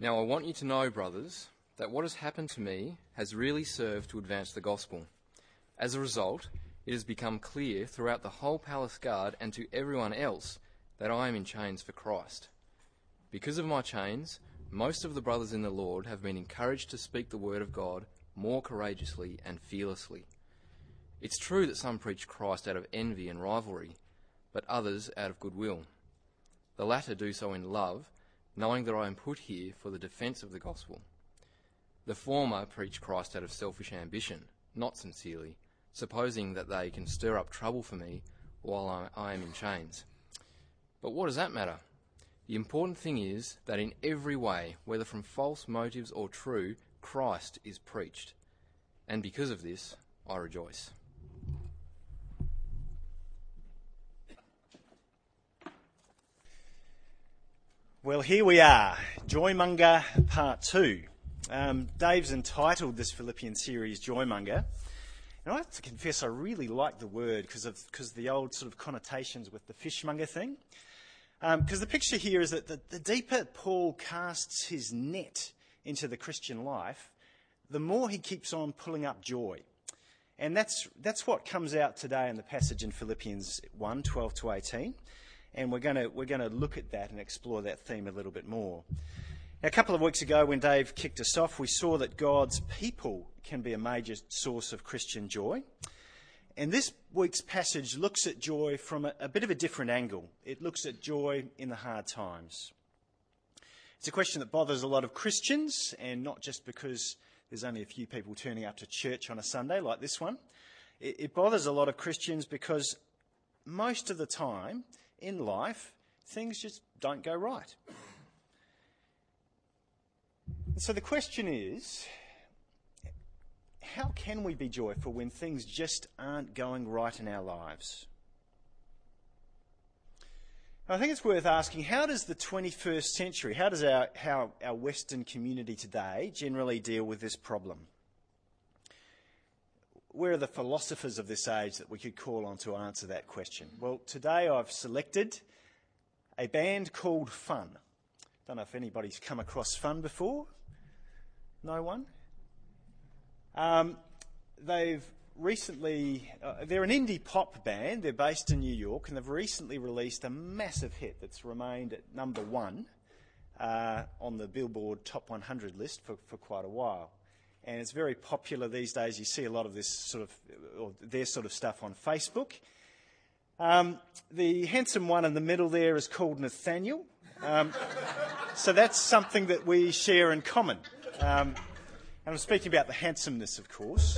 Now I want you to know, brothers, that what has happened to me has really served to advance the gospel. As a result, it has become clear throughout the whole palace guard and to everyone else that I am in chains for Christ. Because of my chains, most of the brothers in the Lord have been encouraged to speak the word of God more courageously and fearlessly. It's true that some preach Christ out of envy and rivalry, but others out of goodwill. The latter do so in love, knowing that I am put here for the defence of the gospel. The former preach Christ out of selfish ambition, not sincerely, supposing that they can stir up trouble for me while I am in chains. But what does that matter? The important thing is that in every way, whether from false motives or true, Christ is preached. And because of this, I rejoice. Well, here we are, Joymonger Part 2. Dave's entitled this Philippian series Joymonger. And I have to confess I really like the word because of the old sort of connotations with the fishmonger thing. Because the picture here is that the deeper Paul casts his net into the Christian life, the more he keeps on pulling up joy. And that's what comes out today in the passage in Philippians 1, 12 to 18. And we're going to look at that and explore that theme a little bit more. Now, a couple of weeks ago when Dave kicked us off, we saw that God's people can be a major source of Christian joy. And this week's passage looks at joy from a bit of a different angle. It looks at joy in the hard times. It's a question that bothers a lot of Christians, and not just because there's only a few people turning up to church on a Sunday like this one. It bothers a lot of Christians because most of the time in life, things just don't go right. So the question is, how can we be joyful when things just aren't going right in our lives? I think it's worth asking, how does the 21st century, how does our Western community today generally deal with this problem? Where are the philosophers of this age that we could call on to answer that question? Well, today I've selected a band called Fun. Don't know if anybody's come across Fun before. No one? They've recently, they're an indie pop band. They're based in New York, and they've recently released a massive hit that's remained at number one on the Billboard Top 100 list for quite a while. And it's very popular these days. You see a lot of this sort of, or their sort of stuff on Facebook. The handsome one in the middle there is called Nathaniel. So that's something that we share in common. And I'm speaking about the handsomeness, of course.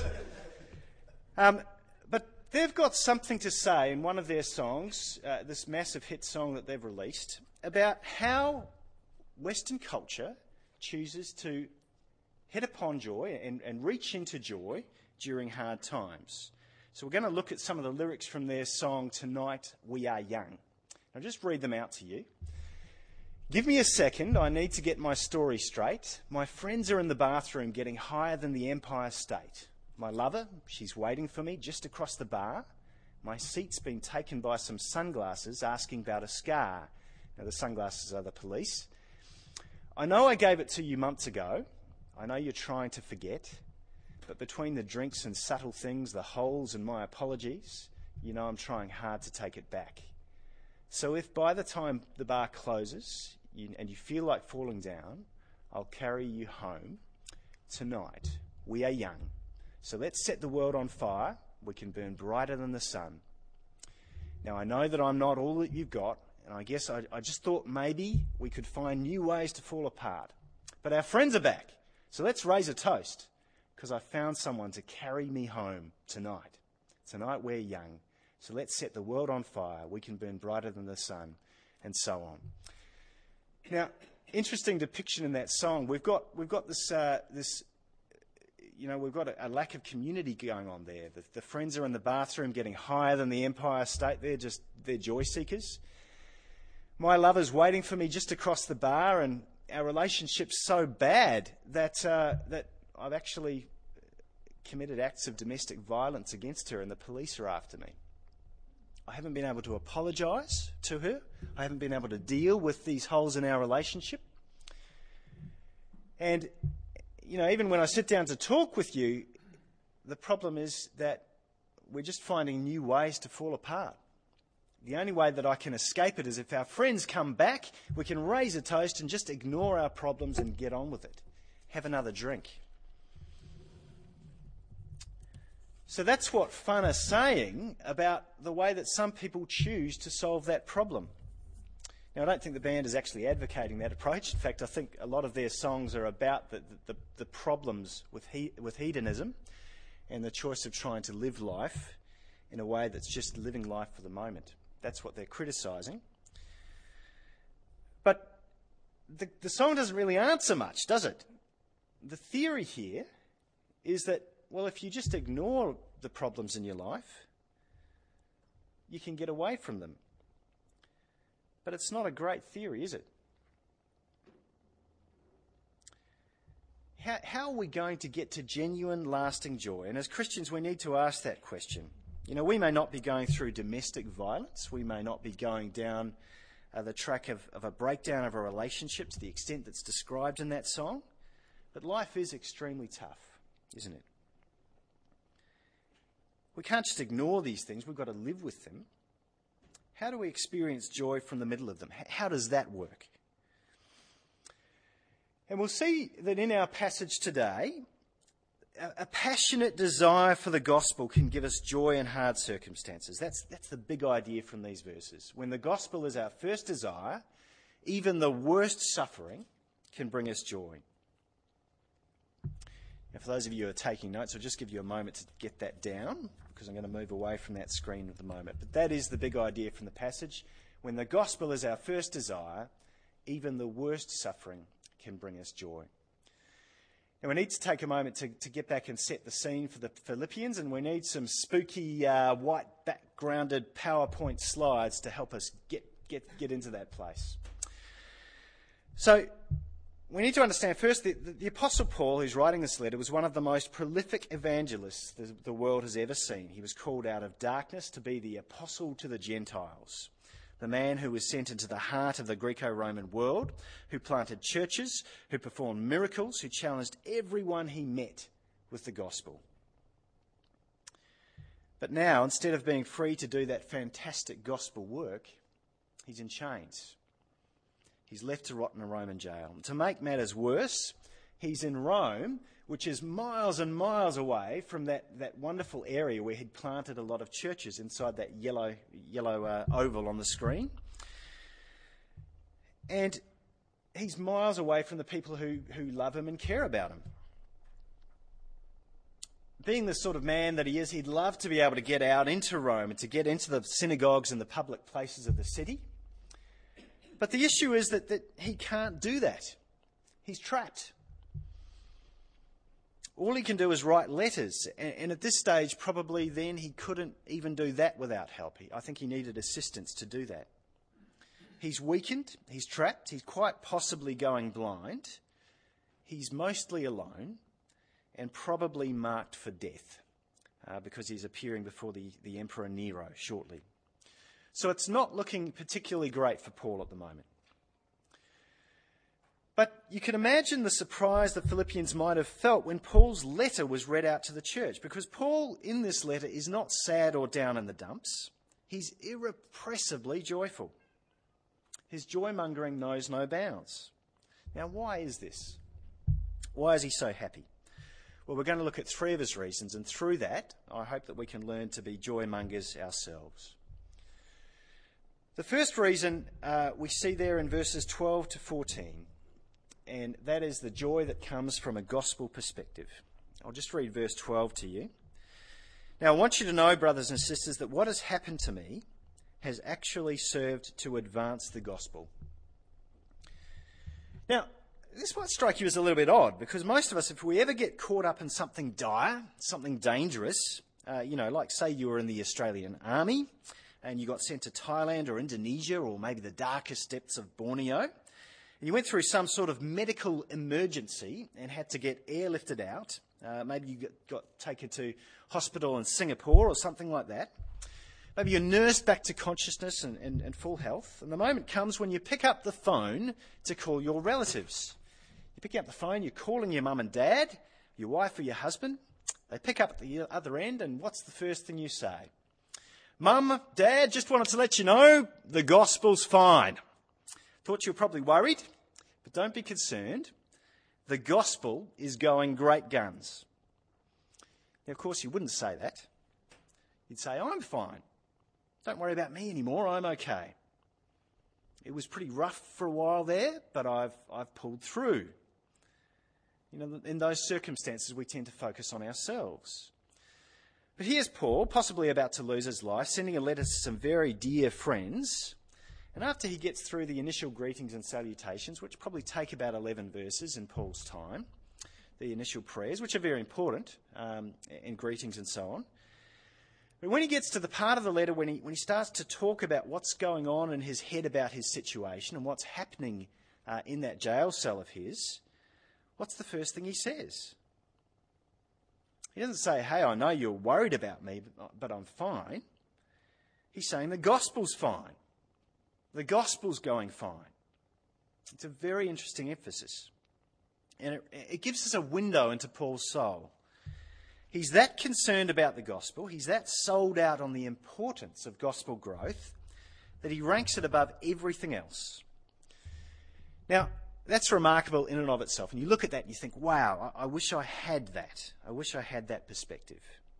But they've got something to say in one of their songs, this massive hit song that they've released, about how Western culture chooses to hit upon joy and reach into joy during hard times. So we're going to look at some of the lyrics from their song, Tonight We Are Young. I'll just read them out to you. Give me a second, I need to get my story straight. My friends are in the bathroom getting higher than the Empire State. My lover, she's waiting for me just across the bar. My seat's been taken by some sunglasses asking about a scar. Now the sunglasses are the police. I know I gave it to you months ago. I know you're trying to forget, but between the drinks and subtle things, the holes and my apologies, you know I'm trying hard to take it back. So if by the time the bar closes and you feel like falling down, I'll carry you home. Tonight, we are young. So let's set the world on fire. We can burn brighter than the sun. Now I know that I'm not all that you've got, and I guess I just thought maybe we could find new ways to fall apart. But our friends are back. So let's raise a toast, because I found someone to carry me home tonight. Tonight we're young, so let's set the world on fire. We can burn brighter than the sun, and so on. Now, interesting depiction in that song. We've got this we've got a lack of community going on there. The friends are in the bathroom getting higher than the Empire State. They're joy seekers. My lover's waiting for me just across the bar, and our relationship's so bad that I've actually committed acts of domestic violence against her, and the police are after me. I haven't been able to apologise to her. I haven't been able to deal with these holes in our relationship. And, even when I sit down to talk with you, the problem is that we're just finding new ways to fall apart. The only way that I can escape it is if our friends come back, we can raise a toast and just ignore our problems and get on with it. Have another drink. So that's what Fun are saying about the way that some people choose to solve that problem. Now, I don't think the band is actually advocating that approach. In fact, I think a lot of their songs are about the problems with hedonism and the choice of trying to live life in a way that's just living life for the moment. That's what they're criticising. But the song doesn't really answer much, does it? The theory here is that, well, if you just ignore the problems in your life, you can get away from them. But it's not a great theory, is it? How are we going to get to genuine, lasting joy? And as Christians, we need to ask that question. We may not be going through domestic violence. We may not be going down the track of a breakdown of a relationship to the extent that's described in that song. But life is extremely tough, isn't it? We can't just ignore these things. We've got to live with them. How do we experience joy from the middle of them? How does that work? And we'll see that in our passage today, a passionate desire for the gospel can give us joy in hard circumstances. That's the big idea from these verses. When the gospel is our first desire, even the worst suffering can bring us joy. Now, for those of you who are taking notes, I'll just give you a moment to get that down, because I'm going to move away from that screen at the moment. But that is the big idea from the passage. When the gospel is our first desire, even the worst suffering can bring us joy. And we need to take a moment to get back and set the scene for the Philippians, and we need some spooky white backgrounded PowerPoint slides to help us get into that place. So we need to understand first that the Apostle Paul, who's writing this letter, was one of the most prolific evangelists the world has ever seen. He was called out of darkness to be the apostle to the Gentiles, the man who was sent into the heart of the Greco-Roman world, who planted churches, who performed miracles, who challenged everyone he met with the gospel. But now, instead of being free to do that fantastic gospel work, he's in chains. He's left to rot in a Roman jail. And to make matters worse, he's in Rome, which is miles and miles away from that wonderful area where he'd planted a lot of churches inside that yellow oval on the screen. And he's miles away from the people who love him and care about him. Being the sort of man that he is, he'd love to be able to get out into Rome and to get into the synagogues and the public places of the city. But the issue is that he can't do that. He's trapped. All he can do is write letters. And at this stage, probably then, he couldn't even do that without help. I think he needed assistance to do that. He's weakened. He's trapped. He's quite possibly going blind. He's mostly alone and probably marked for death because he's appearing before the Emperor Nero shortly. So it's not looking particularly great for Paul at the moment. But you can imagine the surprise the Philippians might have felt when Paul's letter was read out to the church, because Paul in this letter is not sad or down in the dumps. He's irrepressibly joyful. His joy-mongering knows no bounds. Now, why is this? Why is he so happy? Well, we're going to look at three of his reasons, and through that, I hope that we can learn to be joy-mongers ourselves. The first reason we see there in verses 12 to 14, and that is the joy that comes from a gospel perspective. I'll just read verse 12 to you. Now, I want you to know, brothers and sisters, that what has happened to me has actually served to advance the gospel. Now, this might strike you as a little bit odd, because most of us, if we ever get caught up in something dire, something dangerous, like say you were in the Australian Army, and you got sent to Thailand or Indonesia or maybe the darkest depths of Borneo, and you went through some sort of medical emergency and had to get airlifted out. Maybe you got taken to hospital in Singapore or something like that. Maybe you're nursed back to consciousness and full health. And the moment comes when you pick up the phone to call your relatives. You're picking up the phone, you're calling your mum and dad, your wife or your husband. They pick up at the other end, and what's the first thing you say? Mum, Dad, just wanted to let you know the gospel's fine. Thought you were probably worried, but don't be concerned. The gospel is going great guns. Now, of course, you wouldn't say that. You'd say, I'm fine. Don't worry about me anymore, I'm okay. It was pretty rough for a while there, but I've pulled through. You know, in those circumstances, we tend to focus on ourselves. But here's Paul, possibly about to lose his life, sending a letter to some very dear friends. And after he gets through the initial greetings and salutations, which probably take about 11 verses in Paul's time, the initial prayers, which are very important, and greetings and so on. But when he gets to the part of the letter when he starts to talk about what's going on in his head about his situation and what's happening in that jail cell of his, what's the first thing he says? He doesn't say, hey, I know you're worried about me, but I'm fine. He's saying the gospel's fine. The gospel's going fine. It's a very interesting emphasis. And it gives us a window into Paul's soul. He's that concerned about the gospel, he's that sold out on the importance of gospel growth, that he ranks it above everything else. Now, that's remarkable in and of itself. And you look at that and you think, wow, I wish I had that. I wish I had that perspective.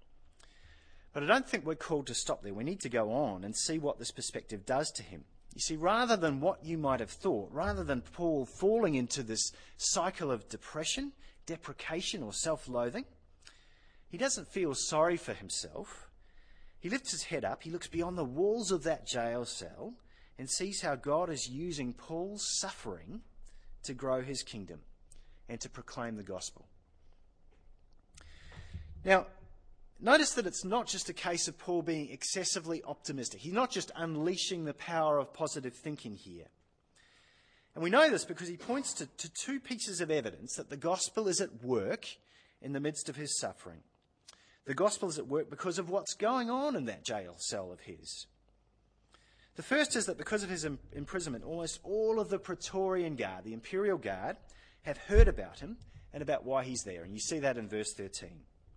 But I don't think we're called to stop there. We need to go on and see what this perspective does to him. You see, rather than what you might have thought, rather than Paul falling into this cycle of depression, deprecation or self-loathing, he doesn't feel sorry for himself. He lifts his head up, he looks beyond the walls of that jail cell and sees how God is using Paul's suffering to grow his kingdom and to proclaim the gospel. Now, notice that it's not just a case of Paul being excessively optimistic. He's not just unleashing the power of positive thinking here. And we know this because he points to two pieces of evidence that the gospel is at work in the midst of his suffering. The gospel is at work because of what's going on in that jail cell of his. The first is that because of his imprisonment, almost all of the Praetorian Guard, the Imperial Guard, have heard about him and about why he's there. And you see that in verse 13.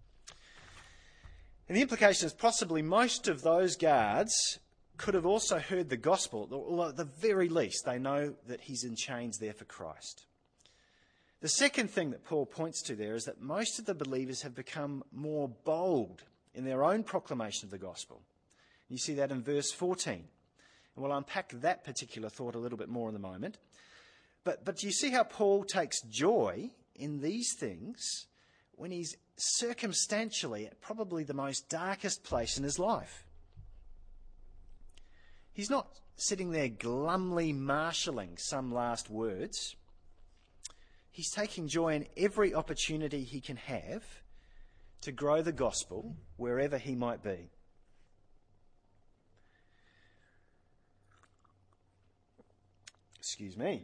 And the implication is possibly most of those guards could have also heard the gospel, or at the very least they know that he's in chains there for Christ. The second thing that Paul points to there is that most of the believers have become more bold in their own proclamation of the gospel. You see that in verse 14. And we'll unpack that particular thought a little bit more in a moment. But do you see how Paul takes joy in these things when he's circumstantially at probably the most darkest place in his life? He's not sitting there glumly marshalling some last words. He's taking joy in every opportunity he can have to grow the gospel wherever he might be. Excuse me.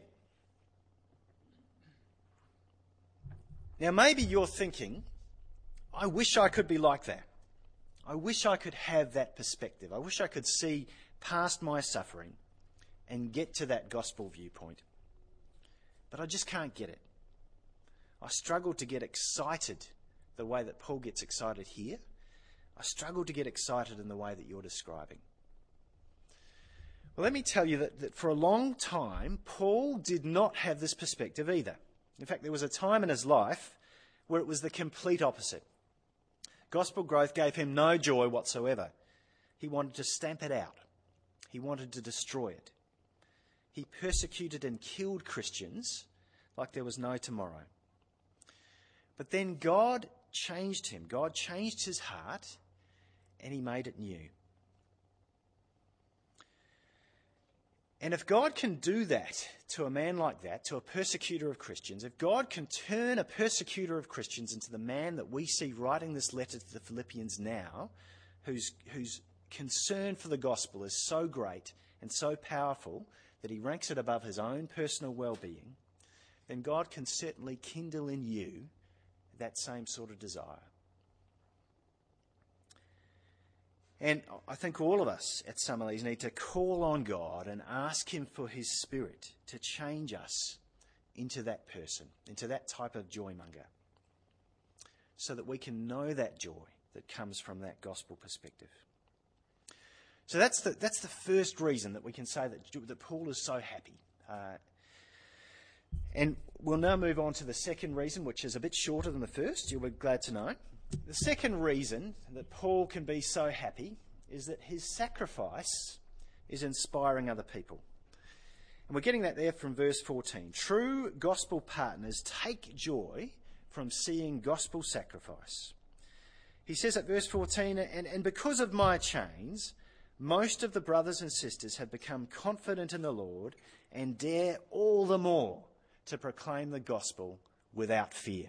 Now, maybe you're thinking, I wish I could be like that. I wish I could have that perspective. I wish I could see past my suffering and get to that gospel viewpoint. But I just can't get it. I struggle to get excited the way that Paul gets excited here. I struggle to get excited in the way that you're describing. Well, let me tell you that for a long time, Paul did not have this perspective either. In fact, there was a time in his life where it was the complete opposite. Gospel growth gave him no joy whatsoever. He wanted to stamp it out. He wanted to destroy it. He persecuted and killed Christians like there was no tomorrow. But then God changed him. God changed his heart and he made it new. And if God can do that to a man like that, to a persecutor of Christians, if God can turn a persecutor of Christians into the man that we see writing this letter to the Philippians now, whose concern for the gospel is so great and so powerful that he ranks it above his own personal well-being, then God can certainly kindle in you that same sort of desire. And I think all of us at Summerlees need to call on God and ask him for his Spirit to change us into that person, into that type of joy monger, so that we can know that joy that comes from that gospel perspective. So that's the first reason that we can say that Paul is so happy. And we'll now move on to the second reason, which is a bit shorter than the first, you'll be glad to know. The second reason that Paul can be so happy is that his sacrifice is inspiring other people. And we're getting that there from verse 14. True gospel partners take joy from seeing gospel sacrifice. He says at verse 14, and because of my chains, most of the brothers and sisters have become confident in the Lord and dare all the more to proclaim the gospel without fear.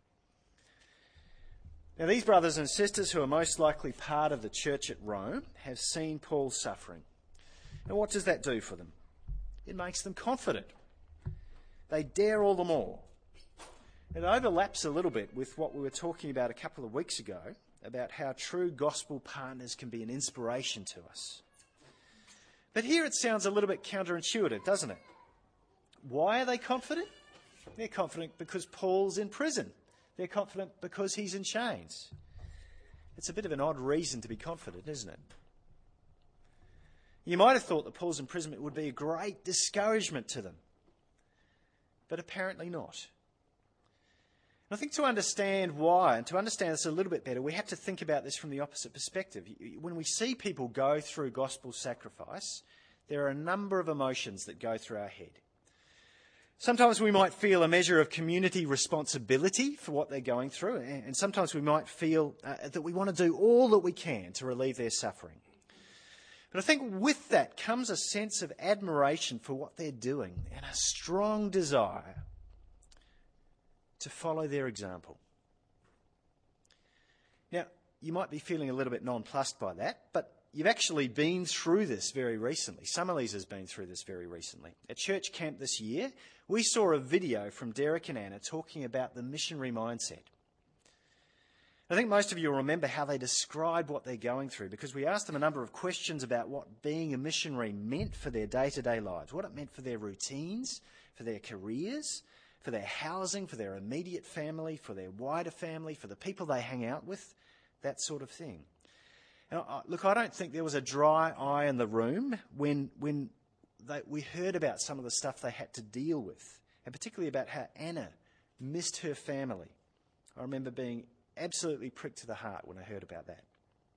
Now, these brothers and sisters, who are most likely part of the church at Rome, have seen Paul's suffering. And what does that do for them? It makes them confident. They dare all the more. It overlaps a little bit with what we were talking about a couple of weeks ago, about how true gospel partners can be an inspiration to us. But here it sounds a little bit counterintuitive, doesn't it? Why are they confident? They're confident because Paul's in prison. They're confident because he's in chains. It's a bit of an odd reason to be confident, isn't it? You might have thought that Paul's imprisonment would be a great discouragement to them, but apparently not. And I think to understand why, and to understand this a little bit better, we have to think about this from the opposite perspective. When we see people go through gospel sacrifice, there are a number of emotions that go through our head. Sometimes we might feel a measure of community responsibility for what they're going through, and sometimes we might feel that we want to do all that we can to relieve their suffering. But I think with that comes a sense of admiration for what they're doing and a strong desire to follow their example. Now, you might be feeling a little bit nonplussed by that, but you've actually been through this very recently. Summerlees has been through this very recently. At church camp this year, we saw a video from Derek and Anna talking about the missionary mindset. I think most of you will remember how they described what they're going through, because we asked them a number of questions about what being a missionary meant for their day-to-day lives, what it meant for their routines, for their careers, for their housing, for their immediate family, for their wider family, for the people they hang out with, that sort of thing. And look, I don't think there was a dry eye in the room when we heard about some of the stuff they had to deal with, and particularly about how Anna missed her family. I remember being absolutely pricked to the heart when I heard about that.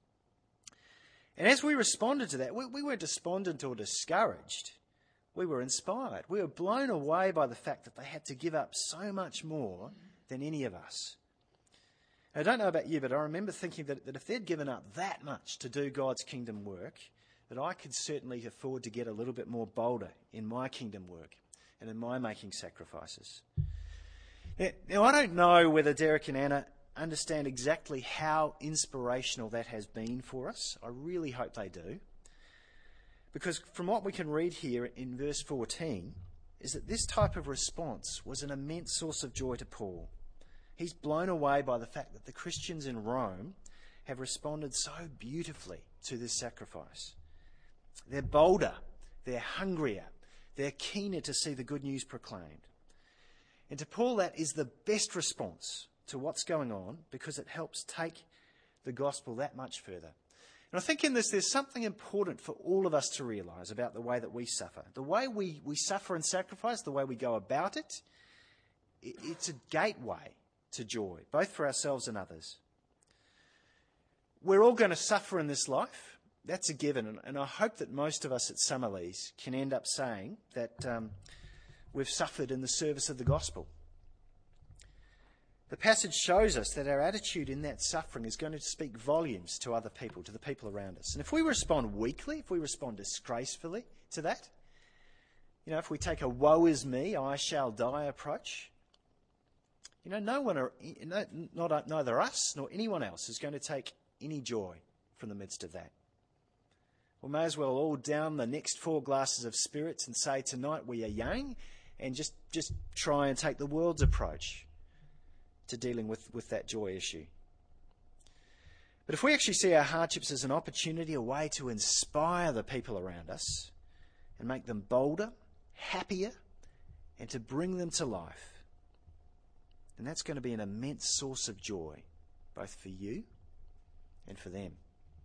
And as we responded to that, we weren't despondent or discouraged. We were inspired. We were blown away by the fact that they had to give up so much more than any of us. I don't know about you, but I remember thinking that if they'd given up that much to do God's kingdom work, that I could certainly afford to get a little bit more bolder in my kingdom work and in my making sacrifices. Now, I don't know whether Derek and Anna understand exactly how inspirational that has been for us. I really hope they do. Because from what we can read here in verse 14, is that this type of response was an immense source of joy to Paul. He's blown away by the fact that the Christians in Rome have responded so beautifully to this sacrifice. They're bolder, they're hungrier, they're keener to see the good news proclaimed. And to Paul, that is the best response to what's going on, because it helps take the gospel that much further. And I think in this, there's something important for all of us to realise about the way that we suffer. The way we suffer and sacrifice, the way we go about it, it's a gateway to joy, both for ourselves and others. We're all going to suffer in this life. That's a given. And I hope that most of us at Summerlees can end up saying that we've suffered in the service of the gospel. The passage shows us that our attitude in that suffering is going to speak volumes to other people, to the people around us. And if we respond weakly, if we respond disgracefully to that, if we take a woe is me, I shall die approach, neither us nor anyone else is going to take any joy from the midst of that. We may as well all down the next 4 glasses of spirits and say, tonight we are young, and just try and take the world's approach to dealing with that joy issue. But if we actually see our hardships as an opportunity, a way to inspire the people around us and make them bolder, happier, and to bring them to life. And that's going to be an immense source of joy, both for you and for them.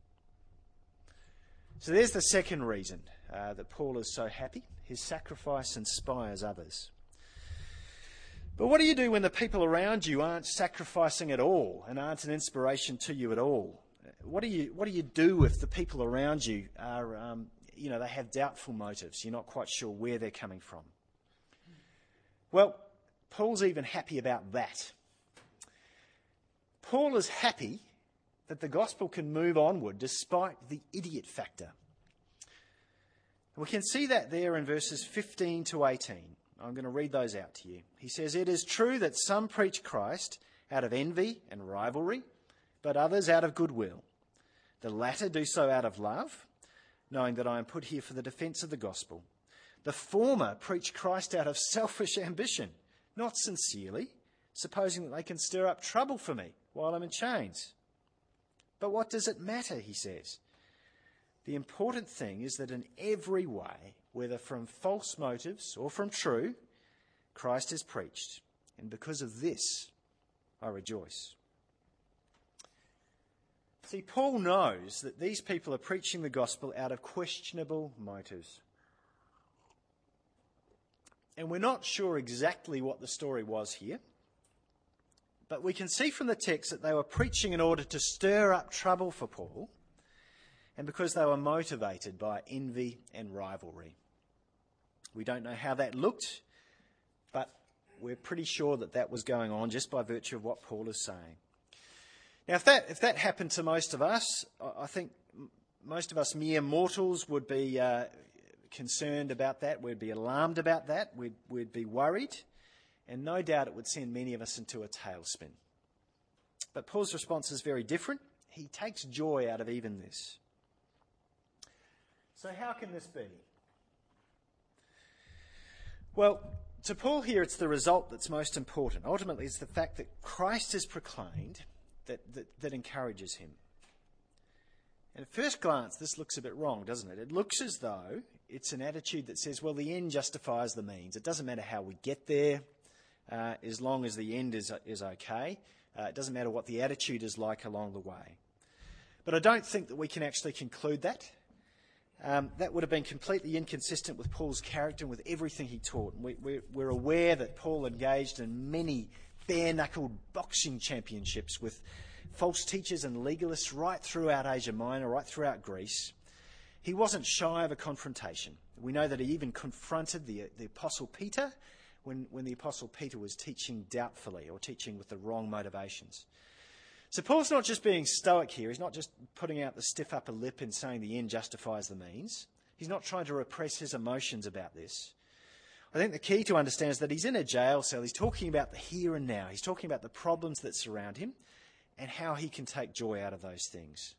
So there's the second reason that Paul is so happy. His sacrifice inspires others. But what do you do when the people around you aren't sacrificing at all and aren't an inspiration to you at all? What do you do if the people around you are, they have doubtful motives? You're not quite sure where they're coming from. Well, Paul's even happy about that. Paul is happy that the gospel can move onward despite the idiot factor. We can see that there in verses 15 to 18. I'm going to read those out to you. He says, "It is true that some preach Christ out of envy and rivalry, but others out of goodwill. The latter do so out of love, knowing that I am put here for the defence of the gospel. The former preach Christ out of selfish ambition, not sincerely, supposing that they can stir up trouble for me while I'm in chains. But what does it matter?" he says. "The important thing is that in every way, whether from false motives or from true, Christ is preached, and because of this I rejoice." See, Paul knows that these people are preaching the gospel out of questionable motives. And we're not sure exactly what the story was here, but we can see from the text that they were preaching in order to stir up trouble for Paul, and because they were motivated by envy and rivalry. We don't know how that looked, but we're pretty sure that that was going on just by virtue of what Paul is saying. Now, if that happened to most of us, I think most of us mere mortals would be concerned about that. We'd be alarmed about that. We'd be worried. And no doubt it would send many of us into a tailspin. But Paul's response is very different. He takes joy out of even this. So how can this be? Well, to Paul here, it's the result that's most important. Ultimately, it's the fact that Christ is proclaimed that encourages him. And at first glance, this looks a bit wrong, doesn't it? It looks as though it's an attitude that says, well, the end justifies the means. It doesn't matter how we get there, as long as the end is okay. It doesn't matter what the attitude is like along the way. But I don't think that we can actually conclude that. That would have been completely inconsistent with Paul's character and with everything he taught. We're aware that Paul engaged in many bare-knuckled boxing championships with false teachers and legalists right throughout Asia Minor, right throughout Greece. He wasn't shy of a confrontation. We know that he even confronted the Apostle Peter when the Apostle Peter was teaching doubtfully or teaching with the wrong motivations. So Paul's not just being stoic here. He's not just putting out the stiff upper lip and saying the end justifies the means. He's not trying to repress his emotions about this. I think the key to understand is that he's in a jail cell. He's talking about the here and now. He's talking about the problems that surround him and how he can take joy out of those things.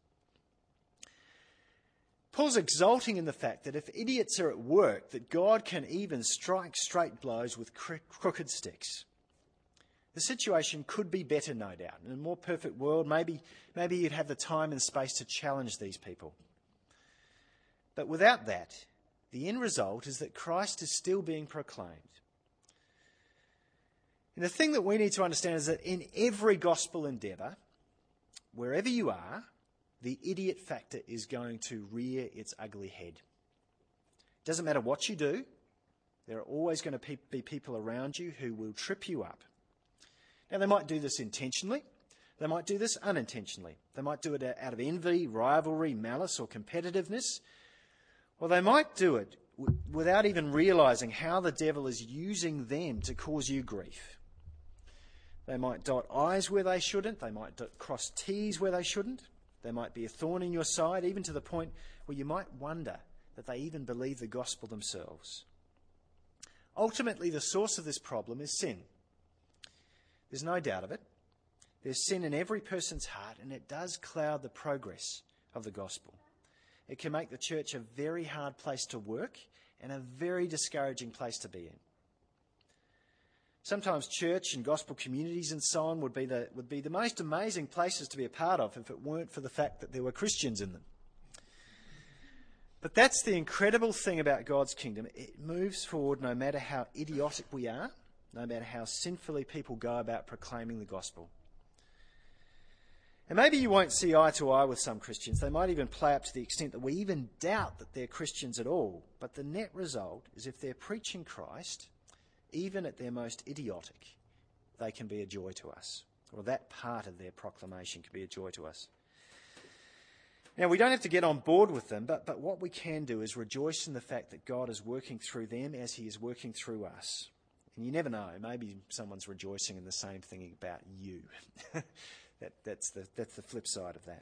Paul's exulting in the fact that if idiots are at work, that God can even strike straight blows with crooked sticks. The situation could be better, no doubt. In a more perfect world, maybe you'd have the time and space to challenge these people. But without that, the end result is that Christ is still being proclaimed. And the thing that we need to understand is that in every gospel endeavour, wherever you are, the idiot factor is going to rear its ugly head. It doesn't matter what you do, there are always going to be people around you who will trip you up. Now, they might do this intentionally. They might do this unintentionally. They might do it out of envy, rivalry, malice, or competitiveness. Or they might do it without even realising how the devil is using them to cause you grief. They might dot I's where they shouldn't. They might cross T's where they shouldn't. They might be a thorn in your side, even to the point where you might wonder that they even believe the gospel themselves. Ultimately, the source of this problem is sin. There's no doubt of it. There's sin in every person's heart, and it does cloud the progress of the gospel. It can make the church a very hard place to work and a very discouraging place to be in. Sometimes church and gospel communities and so on would be the most amazing places to be a part of if it weren't for the fact that there were Christians in them. But that's the incredible thing about God's kingdom. It moves forward no matter how idiotic we are, no matter how sinfully people go about proclaiming the gospel. And maybe you won't see eye to eye with some Christians. They might even play up to the extent that we even doubt that they're Christians at all. But the net result is if they're preaching Christ, even at their most idiotic, they can be a joy to us. Or that part of their proclamation can be a joy to us. Now, we don't have to get on board with them, but what we can do is rejoice in the fact that God is working through them as he is working through us. And you never know, maybe someone's rejoicing in the same thing about you. That's the flip side of that.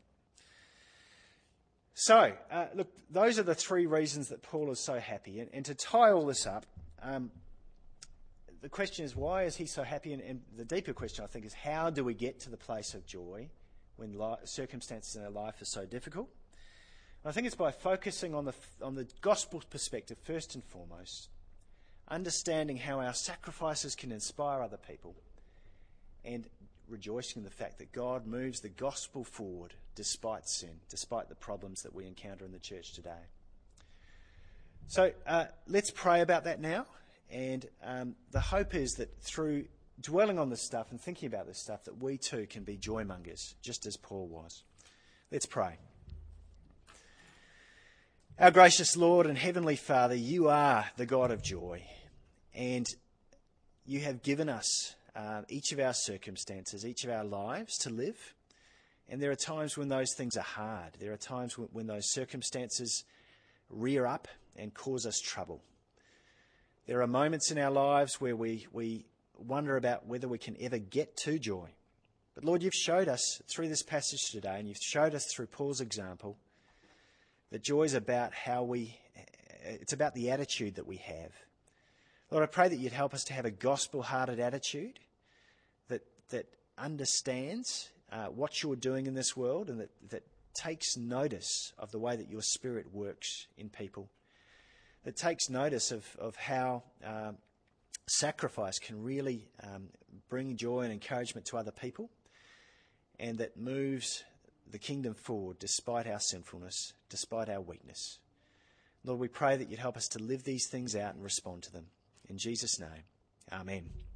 So, look, those are the three reasons that Paul is so happy. And to tie all this up, the question is, why is he so happy? And the deeper question, I think, is how do we get to the place of joy when circumstances in our life are so difficult? And I think it's by focusing on the gospel perspective first and foremost, understanding how our sacrifices can inspire other people, and rejoicing in the fact that God moves the gospel forward despite sin, despite the problems that we encounter in the church today. So let's pray about that now. And the hope is that through dwelling on this stuff and thinking about this stuff, that we too can be joy-mongers, just as Paul was. Let's pray. Our gracious Lord and Heavenly Father, you are the God of joy. And you have given us each of our circumstances, each of our lives to live. And there are times when those things are hard. There are times when those circumstances rear up and cause us trouble. There are moments in our lives where we wonder about whether we can ever get to joy. But Lord, you've showed us through this passage today, and you've showed us through Paul's example, that joy is about it's about the attitude that we have. Lord, I pray that you'd help us to have a gospel-hearted attitude that understands what you're doing in this world, and that takes notice of the way that your Spirit works in people, that takes notice of how sacrifice can really bring joy and encouragement to other people, and that moves the kingdom forward despite our sinfulness, despite our weakness. Lord, we pray that you'd help us to live these things out and respond to them. In Jesus' name, amen.